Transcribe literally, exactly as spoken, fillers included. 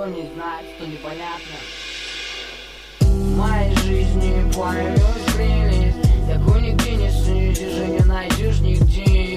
Кто не знает, что непонятно. В моей жизни появилась прелесть, такой нигде не снизишь и не найдешь нигде.